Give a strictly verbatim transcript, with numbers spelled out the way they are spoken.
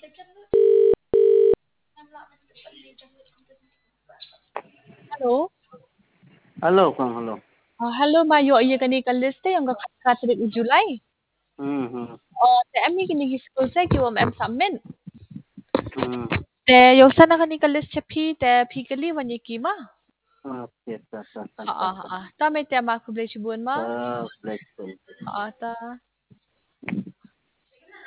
Halo. Halo, Kang, halo. Uh, halo Mayo, iya kani kaliste yang gak katrik Julai. Hmm, hmm, Uh, te ami kini school sa ki om em submit. hmm. Te yo sana kani kaliste pi te pi kali wani ki ma. Oke, ta, ta, ta, Ha ta, ha ta. ha. Ta me te ma ku ble chibun ma. Ta, black hole. Ha ta.